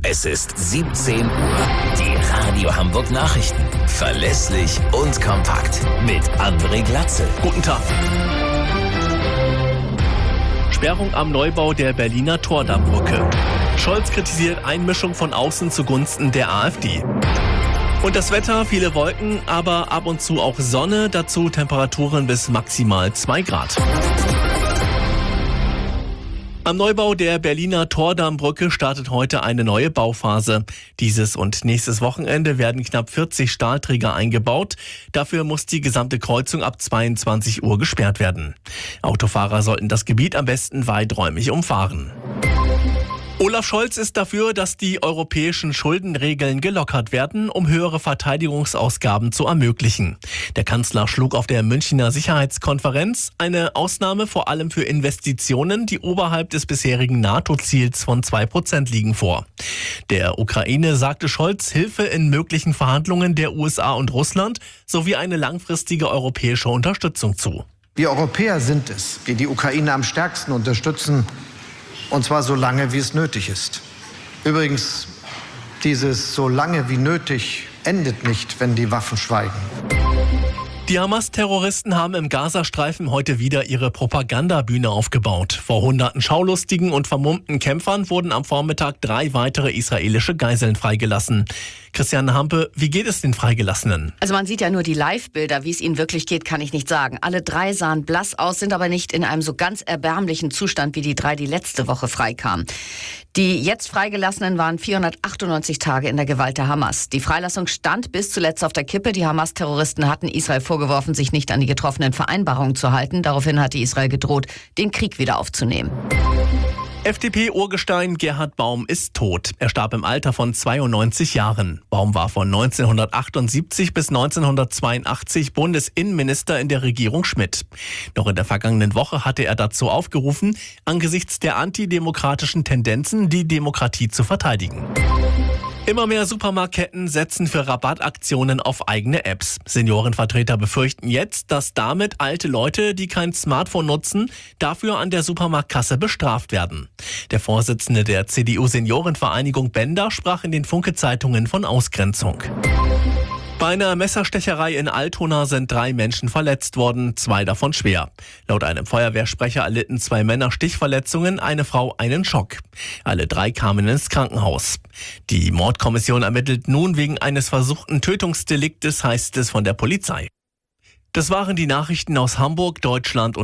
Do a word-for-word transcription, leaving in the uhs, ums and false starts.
Es ist siebzehn Uhr. Die Radio Hamburg Nachrichten. Verlässlich und kompakt. Mit André Glatzel. Guten Tag. Sperrung am Neubau der Berliner Tordammbrücke. Scholz kritisiert Einmischung von außen zugunsten der AfD. Und das Wetter, viele Wolken, aber ab und zu auch Sonne, dazu Temperaturen bis maximal zwei Grad. Am Neubau der Berliner Tordammbrücke startet heute eine neue Bauphase. Dieses und nächstes Wochenende werden knapp vierzig Stahlträger eingebaut. Dafür muss die gesamte Kreuzung ab zweiundzwanzig Uhr gesperrt werden. Autofahrer sollten das Gebiet am besten weiträumig umfahren. Olaf Scholz ist dafür, dass die europäischen Schuldenregeln gelockert werden, um höhere Verteidigungsausgaben zu ermöglichen. Der Kanzler schlug auf der Münchner Sicherheitskonferenz eine Ausnahme vor allem für Investitionen, die oberhalb des bisherigen NATO-Ziels von zwei Prozent liegen, vor. Der Ukraine sagte Scholz Hilfe in möglichen Verhandlungen der U S A und Russland sowie eine langfristige europäische Unterstützung zu. Wir Europäer sind es, die die Ukraine am stärksten unterstützen. Und zwar so lange, wie es nötig ist. Übrigens, dieses so lange wie nötig endet nicht, wenn die Waffen schweigen. Die Hamas-Terroristen haben im Gazastreifen heute wieder ihre Propagandabühne aufgebaut. Vor hunderten schaulustigen und vermummten Kämpfern wurden am Vormittag drei weitere israelische Geiseln freigelassen. Christiane Hampe, wie geht es den Freigelassenen? Also man sieht ja nur die Live-Bilder. Wie es ihnen wirklich geht, kann ich nicht sagen. Alle drei sahen blass aus, sind aber nicht in einem so ganz erbärmlichen Zustand wie die drei, die letzte Woche freikamen. Die jetzt Freigelassenen waren vierhundertachtundneunzig Tage in der Gewalt der Hamas. Die Freilassung stand bis zuletzt auf der Kippe. Die Hamas-Terroristen hatten Israel vorgeworfen, sich nicht an die getroffenen Vereinbarungen zu halten. Daraufhin hatte Israel gedroht, den Krieg wieder aufzunehmen. F D P-Urgestein Gerhard Baum ist tot. Er starb im Alter von zweiundneunzig Jahren. Baum war von neunzehnhundertachtundsiebzig bis neunzehnhundertzweiundachtzig Bundesinnenminister in der Regierung Schmidt. Noch in der vergangenen Woche hatte er dazu aufgerufen, angesichts der antidemokratischen Tendenzen die Demokratie zu verteidigen. Immer mehr Supermarktketten setzen für Rabattaktionen auf eigene Apps. Seniorenvertreter befürchten jetzt, dass damit alte Leute, die kein Smartphone nutzen, dafür an der Supermarktkasse bestraft werden. Der Vorsitzende der C D U-Seniorenvereinigung Bender sprach in den Funke-Zeitungen von Ausgrenzung. Bei einer Messerstecherei in Altona sind drei Menschen verletzt worden, zwei davon schwer. Laut einem Feuerwehrsprecher erlitten zwei Männer Stichverletzungen, eine Frau einen Schock. Alle drei kamen ins Krankenhaus. Die Mordkommission ermittelt nun wegen eines versuchten Tötungsdeliktes, heißt es von der Polizei. Das waren die Nachrichten aus Hamburg, Deutschland und